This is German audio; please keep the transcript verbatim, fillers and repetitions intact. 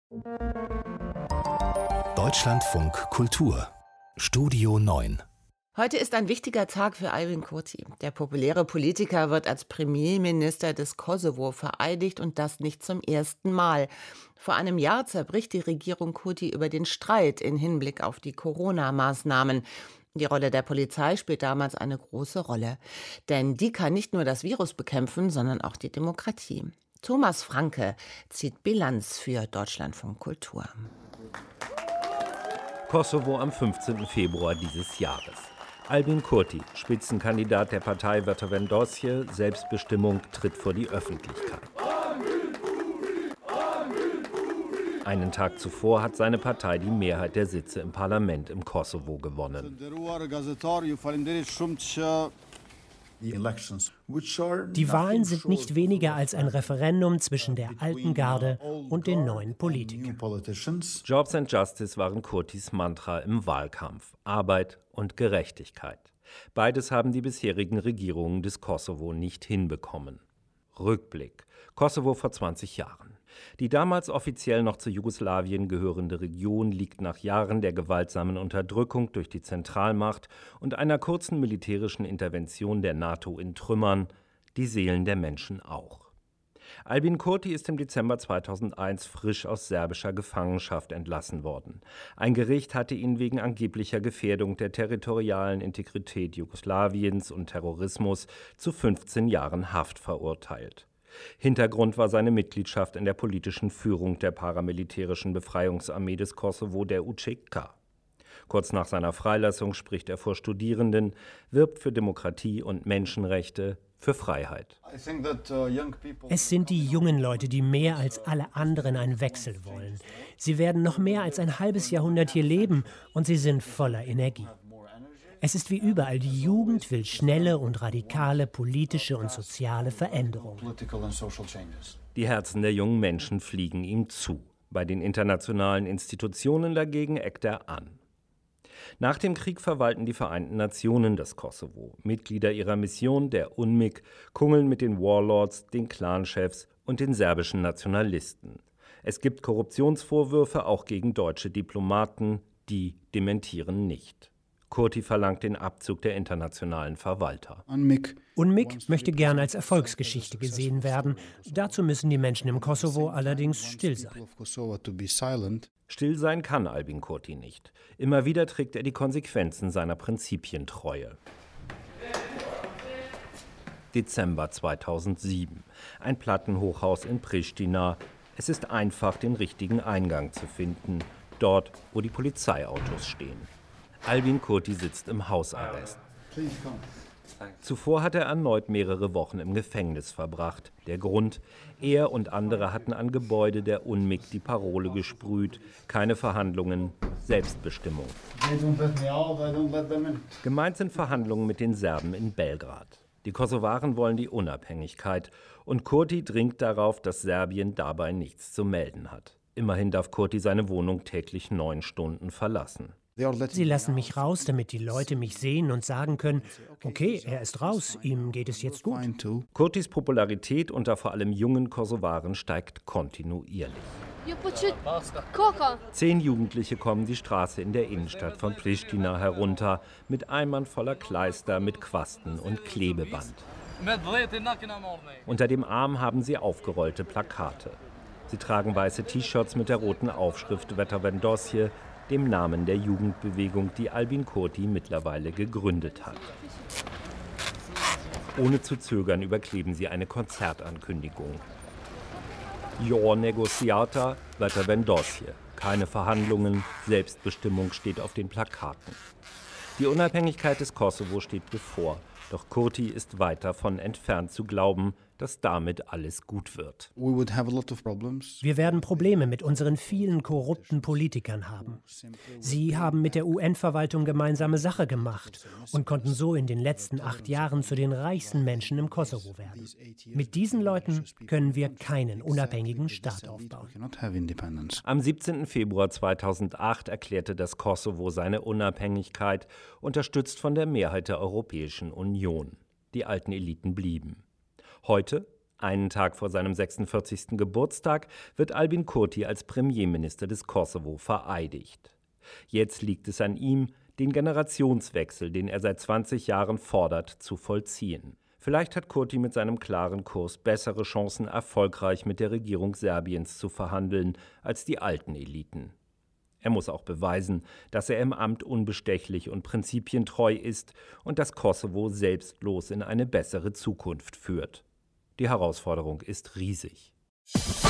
Deutschlandfunk Kultur Studio neun. Heute ist ein wichtiger Tag für Albin Kurti. Der populäre Politiker wird als Premierminister des Kosovo vereidigt und das nicht zum ersten Mal. Vor einem Jahr zerbricht die Regierung Kurti über den Streit in Hinblick auf die Corona-Maßnahmen. Die Rolle der Polizei spielt damals eine große Rolle. Denn die kann nicht nur das Virus bekämpfen, sondern auch die Demokratie. Thomas Franke zieht Bilanz für Deutschlandfunk Kultur. Kosovo am fünfzehnten Februar dieses Jahres. Albin Kurti, Spitzenkandidat der Partei Vetëvendosje, Selbstbestimmung, tritt vor die Öffentlichkeit. Einen Tag zuvor hat seine Partei die Mehrheit der Sitze im Parlament im Kosovo gewonnen. Die Wahlen sind nicht weniger als ein Referendum zwischen der alten Garde und den neuen Politikern. Jobs and Justice waren Kurtis Mantra im Wahlkampf. Arbeit und Gerechtigkeit. Beides haben die bisherigen Regierungen des Kosovo nicht hinbekommen. Rückblick. Kosovo vor zwanzig Jahren. Die damals offiziell noch zu Jugoslawien gehörende Region liegt nach Jahren der gewaltsamen Unterdrückung durch die Zentralmacht und einer kurzen militärischen Intervention der NATO in Trümmern, die Seelen der Menschen auch. Albin Kurti ist im Dezember zweitausendeins frisch aus serbischer Gefangenschaft entlassen worden. Ein Gericht hatte ihn wegen angeblicher Gefährdung der territorialen Integrität Jugoslawiens und Terrorismus zu fünfzehn Jahren Haft verurteilt. Hintergrund war seine Mitgliedschaft in der politischen Führung der paramilitärischen Befreiungsarmee des Kosovo, der U C K. Kurz nach seiner Freilassung spricht er vor Studierenden, wirbt für Demokratie und Menschenrechte, für Freiheit. Es sind die jungen Leute, die mehr als alle anderen einen Wechsel wollen. Sie werden noch mehr als ein halbes Jahrhundert hier leben und sie sind voller Energie. Es ist wie überall, die Jugend will schnelle und radikale politische und soziale Veränderungen. Die Herzen der jungen Menschen fliegen ihm zu. Bei den internationalen Institutionen dagegen eckt er an. Nach dem Krieg verwalten die Vereinten Nationen das Kosovo. Mitglieder ihrer Mission, der U N M I K, kungeln mit den Warlords, den Clanchefs und den serbischen Nationalisten. Es gibt Korruptionsvorwürfe auch gegen deutsche Diplomaten, die dementieren nicht. Kurti verlangt den Abzug der internationalen Verwalter. U N M I K möchte gern als Erfolgsgeschichte gesehen werden. Dazu müssen die Menschen im Kosovo allerdings still sein. Still sein kann Albin Kurti nicht. Immer wieder trägt er die Konsequenzen seiner Prinzipientreue. Dezember zweitausendsieben. Ein Plattenhochhaus in Pristina. Es ist einfach, den richtigen Eingang zu finden. Dort, wo die Polizeiautos stehen. Albin Kurti sitzt im Hausarrest. Zuvor hat er erneut mehrere Wochen im Gefängnis verbracht. Der Grund: Er und andere hatten an Gebäude der U N M I K die Parole gesprüht: keine Verhandlungen, Selbstbestimmung. Gemeint sind Verhandlungen mit den Serben in Belgrad. Die Kosovaren wollen die Unabhängigkeit und Kurti dringt darauf, dass Serbien dabei nichts zu melden hat. Immerhin darf Kurti seine Wohnung täglich neun Stunden verlassen. Sie lassen mich raus, damit die Leute mich sehen und sagen können, okay, er ist raus, ihm geht es jetzt gut. Kurtis Popularität unter vor allem jungen Kosovaren steigt kontinuierlich. Zehn Jugendliche kommen die Straße in der Innenstadt von Pristina herunter, mit Eimern voller Kleister, mit Quasten und Klebeband. Unter dem Arm haben sie aufgerollte Plakate. Sie tragen weiße T-Shirts mit der roten Aufschrift Vetëvendosje, dem Namen der Jugendbewegung, die Albin Kurti mittlerweile gegründet hat. Ohne zu zögern überkleben sie eine Konzertankündigung. Jo negociata Vetëvendosje. Keine Verhandlungen, Selbstbestimmung steht auf den Plakaten. Die Unabhängigkeit des Kosovo steht bevor, doch Kurti ist weit davon entfernt zu glauben, dass damit alles gut wird. Wir werden Probleme mit unseren vielen korrupten Politikern haben. Sie haben mit der U N-Verwaltung gemeinsame Sache gemacht und konnten so in den letzten acht Jahren zu den reichsten Menschen im Kosovo werden. Mit diesen Leuten können wir keinen unabhängigen Staat aufbauen. Am siebzehnten Februar zweitausendacht erklärte das Kosovo seine Unabhängigkeit, unterstützt von der Mehrheit der Europäischen Union. Die alten Eliten blieben. Heute Einen Tag vor seinem sechsundvierzigsten Geburtstag wird Albin Kurti als Premierminister des Kosovo vereidigt. Jetzt liegt es an ihm, den Generationswechsel, den er seit zwanzig Jahren fordert, zu vollziehen. Vielleicht hat Kurti mit seinem klaren Kurs bessere Chancen, erfolgreich mit der Regierung Serbiens zu verhandeln, als die alten Eliten. Er muss auch beweisen, dass er im Amt unbestechlich und prinzipientreu ist und das Kosovo selbstlos in eine bessere Zukunft führt. Die Herausforderung ist riesig.